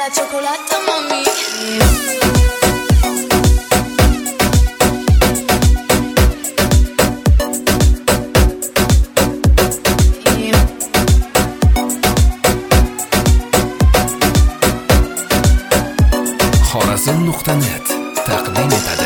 la cioccolata, mami. Xorazm.net taqdim etadi.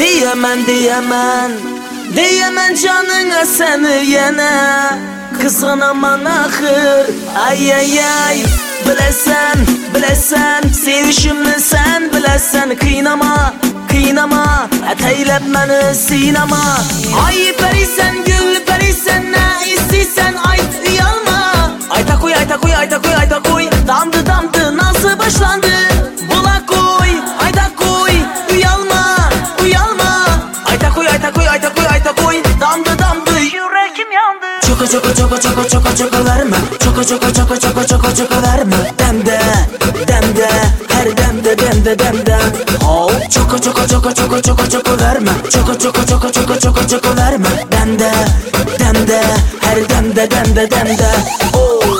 Diyaman canına seni yana kızgınaman axir. Ay ay ay, bilesan sevişimni sen bilesan. Qiynama ataylab meni siynama. Ay perisan gul perisan, ne isteysen ayt uyalma. Ayta qo'y damdı nasıl başlandı. Bula qo'y uyalma. Ayta qo'y damdı yüreğim yandı. Çoko verme. Çoko verme. Demde her demde. Oh çoko verme. Çoko verme. Demde her demde. Oh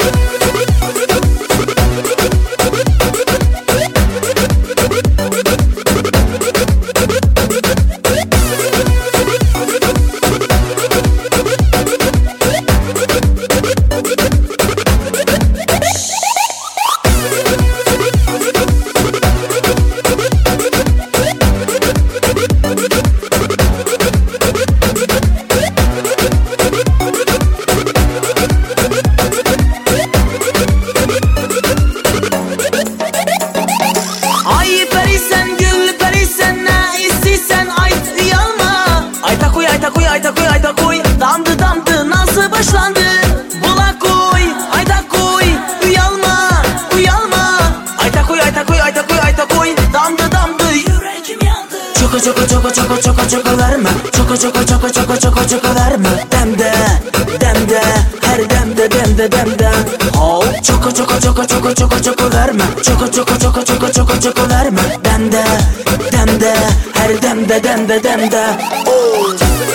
Ayta qo'y damdı nasıl başlandı. Bula qo'y uyalma. Ayta qo'y damdı yüreğim yandı. Çoko verme. Çoko verme. Demde her demde. Oh çoko verme. Çoko verme. Demde her demde. Oh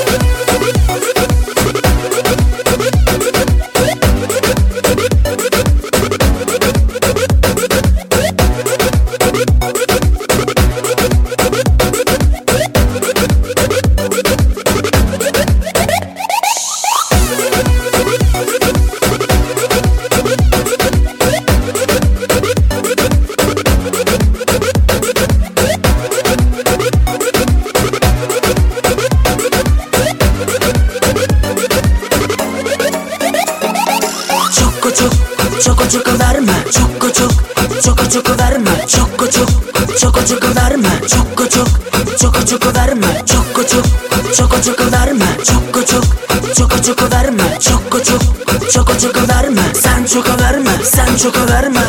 Çoko verme. Çoko verme. Çoko verme. Çoko verme. Çoko verme. Çoko verme. Sen çoko verme.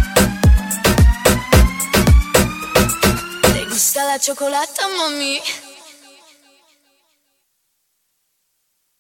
La cioccolata, mami.